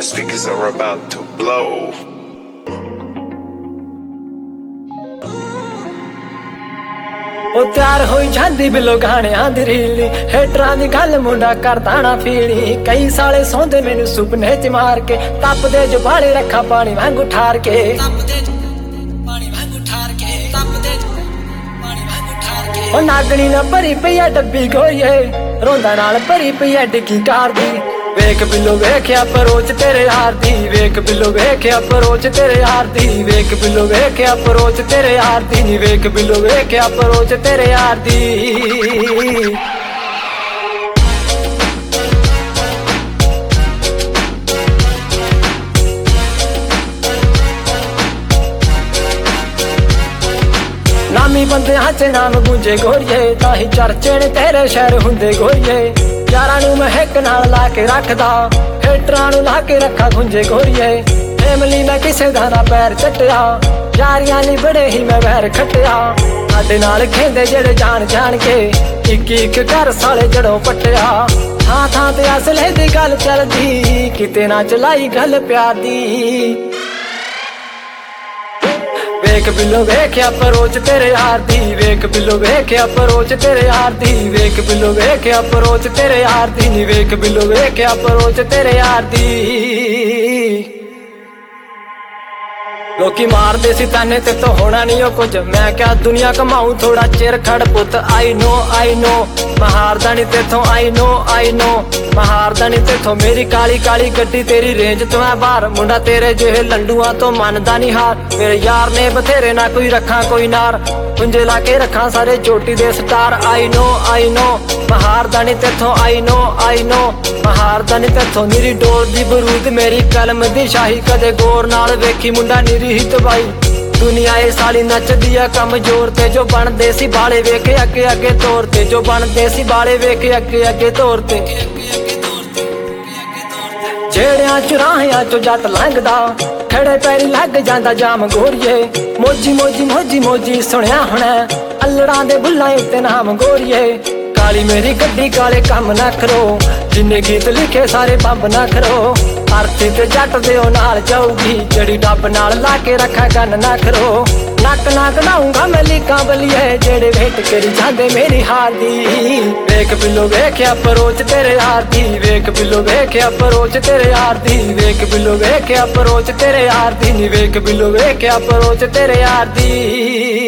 speakers are about to blow. ਉਹ ਤਿਆਰ ਹੋਈ ਜਾਂਦੀ ਬਿੱਲੋ ਗਾਣਿਆਂ ਦੀ ਰੀਲੀ ਹੇਟਰਾਂ ਦੀ ਗੱਲ ਮੁੰਡਾ ਕਰਦਾ ਨਾ ਫੀੜੀ ਕਈ ਸਾਲੇ ਸੌਂਦੇ ਮੈਨੂੰ ਸੁਪਨੇ ਚ ਮਾਰ ਕੇ ਤਪਦੇ ਜਵਾਲੇ ਰੱਖਾ ਪਾਣੀ ਵਾਂਗੂ ਠਾਰ ਕੇ ਉਹ ਨਾਗਣੀ ਨਾ ਭਰੀ ਪਈ ਐ ਡੱਬੀ ਗੋਰੀਏ ਰੋਂਦਾ ਨਾਲ ਭਰੀ ਪਈ ਐ ਡਿੱਗੀ ਕਾਰ ਦੀ ਵੇਖ ਬਿੱਲੋ ਵੇਖਿਆ ਪਰੋਚ ਤੇਰੇ ਯਾਰ ਦੀ ਵੇਖ ਬਿੱਲੋ ਵੇਖਿਆ ਪਰੋਚ ਤੇਰੇ ਯਾਰ ਦੀ ਵੇਖ ਬਿੱਲੋ ਵੇਖਿਆ ਪਰੋਚ ਤੇਰੇ ਯਾਰ ਦੀ ਨੀ ਵੇਖ ਬਿੱਲੋ ਵੇਖਿਆ ਪਰੋਚ ਤੇਰੇ ਯਾਰ ਦੀ ਨਾਮੀ ਬੰਦਿਆਂ ਚ ਨਾਮ ਗੂੰਜੇ ਗੋਰੀਏ ਤਾਂ ਹੀ ਚਰਚੇ ਨੇ ਤੇਰੇ ਸ਼ਹਿਰ ਹੁੰਦੇ ਗੋਰੀਏ ਯਾਰਾਂ ਨੂੰ ਮੈਂ ਹਿੱਕ ਨਾਲ ਲਾ ਕੇ ਰੱਖਦਾ ਹੇਟਰਾਂ ਨੂੰ ਲਾ ਕੇ ਰੱਖਾ ਗੁੰਜੇ ਗੋਰੀਏ ਫੈਮਲੀ ਮੈਂ ਕਿਸੇ ਦਾ ਨਾ ਪੈਰ ਚੱਟਿਆ ਯਾਰੀਆਂ ਲਈ ਬੜੇ ਹੀ ਮੈਂ ਵੈਰ ਖੱਟਿਆ ਸਾਡੇ ਨਾਲ ਖੇਂਦੇ ਜਿਹੜੇ ਜਾਣ ਜਾਣ ਕੇ ਇੱਕ ਇੱਕ ਘਰ ਸਾਲੇ ਜੜੋਂ ਪੱਟਿਆ ਥਾਂ ਥਾਂ ਤੇ ਅਸਲੇ ਦੀ ਗੱਲ ਚੱਲਦੀ ਕਿਤੇ ਨਾ ਚਲਾਈ ਗੱਲ ਪਿਆਰ ਦੀ ਵੇਖ ਬਿੱਲੋ ਵੇਖਿਆ ਪਰੋਚ ਤੇਰੇ ਯਾਰ ਦੀ ਵੇਖ ਬਿੱਲੋ ਵੇਖਿਆ ਪਰੋਚ ਤੇਰੇ ਯਾਰ ਦੀ ਵੇਖ ਬਿੱਲੋ ਵੇਖਿਆ ਪਰੋਚ ਤੇਰੇ ਯਾਰ ਦੀ ਨੀ ਵੇਖ ਬਿੱਲੋ ਵੇਖਿਆ ਪਰੋਚ ਤੇਰੇ ਯਾਰ ਦੀ ਲੋਕੀ ਮਾਰਦੇ ਸੀ ਤਾਨੇ ਤੇ ਤੋਂ ਹੋਣਾ ਨਹੀਂ ਉਹ ਕੁਝ ਮੈਂ ਕਿਹਾ ਦੁਨੀਆ ਕਮਾਉ ਥੋੜਾ ਚਿਰ ਖੜ ਪੁੱਤ ਆਈ ਨੋ ਮਹਾਰਦਾ ਨੀ ਤੇਥੋਂ ਆਈ ਨੋ ਮਹਾਰਦਾ ਨੀ ਤੇਥੋਂ ਮੇਰੀ ਕਾਲੀ ਕਾਲੀ ਗੱਡੀ ਤੇਰੀ ਰੇਂਜ ਤੋਂ ਐ ਬਾਹਰ ਮੁੰਡਾ ਤੇਰੇ ਜਿਹੇ ਲੰਡੂਆਂ ਤੋਂ ਮੰਨਦਾ ਨਹੀਂ ਹਾਰ ਮੇਰੇ ਯਾਰ ਨੇ ਬਥੇਰੇ ਨਾ ਕੋਈ ਰੱਖਾਂ ਕੋਈ ਨਾਰ ਪੁੰਜੇ ਲਾ ਕੇ ਰੱਖਾਂ ਸਾਰੇ ਚੋਟੀ ਦੇ ਸਟਾਰ ਆਈ ਨੋ ਮਹਾਰਦਾ ਨੀ ਤੇਥੋਂ ਆਈ ਨੋ ਮਹਾਰਦਾ ਨੀ ਤੇਥੋਂ ਨੀਰੀ ਡੋਰ ਦੀ ਬਰੂਦ ਮੇਰੀ ਕਲਮ ਦੀ ਸ਼ਾਹੀ ਕਦੇ ਗੌਰ ਨਾਲ ਵੇਖੀ ਮੁੰਡਾ ਨੀਰੀ ਹੀ ਤਬਾਈ ਦੁਨੀਆ ਇਹ ਸਾਲੀ ਨੱਚਦੀ ਆ ਕਮਜ਼ੋਰ ਤੇ ਜੋ ਬਣਦੇ ਸੀ ਬਾਲੇ ਵੇਖ ਅੱਗੇ ਅੱਗੇ ਤੋਰ ਤੇ ਜੋ ਬਣਦੇ ਸੀ ਬਾਲੇ ਵੇਖ ਅੱਗੇ ਅੱਗੇ ਤੋਰ ਤੇ ਜਿਹੜਿਆਂ ਚੁਰਾਹਿਆਂ ਚੋਂ ਜੱਟ ਲੰਘਦਾ ਖੜੇ ਪੈਰੀ ਲੱਗ ਜਾਂਦਾ ਜਾਮ ਗੋਰੀਏ ਮੋਜੀ ਸੁਣਿਆ ਹੋਣਾ ਅਲੜਾਂ ਦੇ ਬੁੱਲਾਂ ਉੱਤੇ ਨਾਮ ਗੋਰੀਏ ਕਾਲੀ ਮੇਰੀ ਗੱਡੀ ਕਾਲੇ ਕੰਮ ਨਾ ਕਰੋ ਜਿੰਨੇ ਗੀਤ ਲਿਖੇ ਸਾਰੇ ਬੰਬ ਨਾ ਕਰੋ ਆਰਤੀ ਤੇ ਜੱਟ ਦੇ ਉਹ ਨਾਲ ਜਾਊਗੀ ਜਿਹੜੀ ਡੱਬ ਨਾਲ ਲਾ ਕੇ ਰੱਖਾਂ ਕੰਨ ਨਾ ਕਰੋ ਨੱਕ ਨਾ ਕਢਾਉਂਗਾ ਮੈਂ ਲੀਕਾਂ ਬਲੀਏ ਜਿਹੜੇ ਵੇਟ ਕਰੀ ਜਾਂਦੇ ਮੇਰੀ ਹਾਰ ਦੀ ਵੇਖ ਬਿੱਲੋ ਵੇਖਿਆ ਪਰੋਚ ਤੇਰੇ ਯਾਰ ਦੀ ਵੇਖ ਬਿੱਲੋ ਵੇਖਿਆ ਪਰੋਚ ਤੇਰੇ ਯਾਰ ਦੀ ਵੇਖ ਬਿੱਲੋ ਵੇਖਿਆ ਪਰੋਚ ਤੇਰੇ ਯਾਰ ਦੀ ਨੀ ਵੇਖ ਬਿੱਲੋ ਵੇਖਿਆ ਪਰੋਚ ਤੇਰੇ ਯਾਰ ਦੀ